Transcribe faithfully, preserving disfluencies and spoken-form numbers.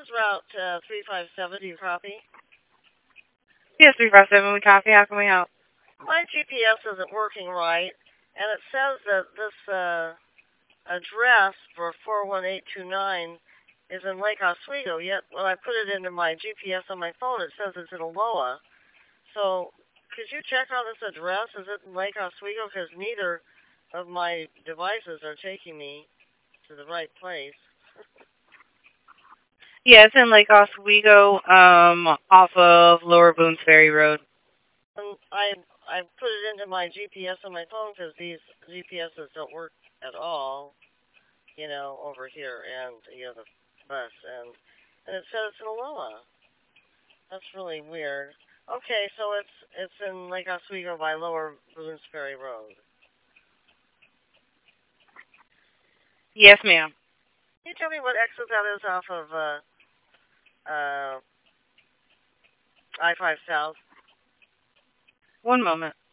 is Route uh, three five seven. Do you copy? Yes, three five seven. We copy. How can we help? My G P S isn't working right, and it says that this uh, address for four one eight two nine is in Lake Oswego. Yet when I put it into my G P S on my phone, it says it's in Aloha. So could you check on this address? Is it in Lake Oswego? Because neither of my devices are taking me to the right place. Yeah, it's in Lake Oswego, um, off of Lower Boones Ferry Road. And I I put it into my G P S on my phone because these G P Ss don't work at all, you know, over here, and you know the bus, and and it says it's in Aloha. That's really weird. Okay, so it's it's in Lake Oswego by Lower Boones Ferry Road. Yes, ma'am. Can you tell me what exit that is off of uh uh I five South? One moment.